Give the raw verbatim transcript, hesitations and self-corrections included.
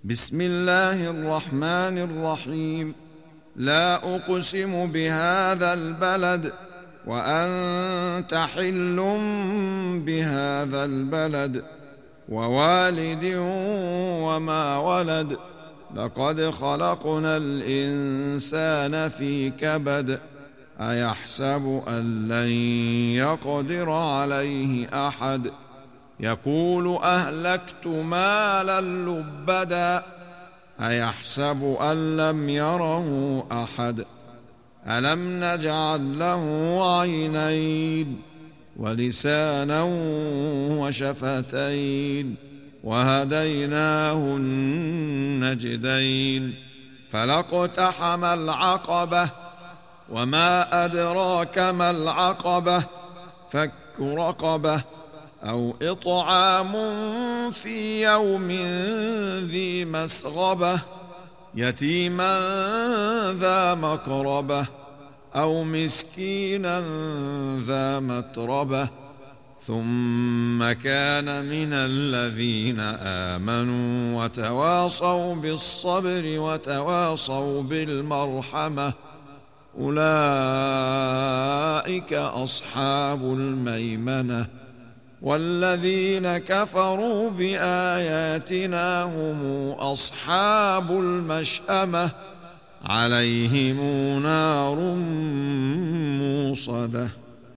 بسم الله الرحمن الرحيم. لا أقسم بهذا البلد وأنت حل بهذا البلد ووالد وما ولد. لقد خلقنا الإنسان في كبد. أيحسب أن لن يقدر عليه أحد. يقول أهلكت مالا لبدا. أيحسب أن لم يره أحد. ألم نجعل له عينين ولسانا وشفتين وهديناه النجدين. فلاقتحم العقبة وما أدراك ما العقبة. فك رقبة أو إطعام في يوم ذي مسغبة يتيما ذا مقربة أو مسكينا ذا متربة ثم كان من الذين آمنوا وتواصوا بالصبر وتواصوا بالمرحمة أولئك أصحاب الميمنة. والذين كفروا بآياتنا هم أصحاب المشأمة عليهم نار موصدة.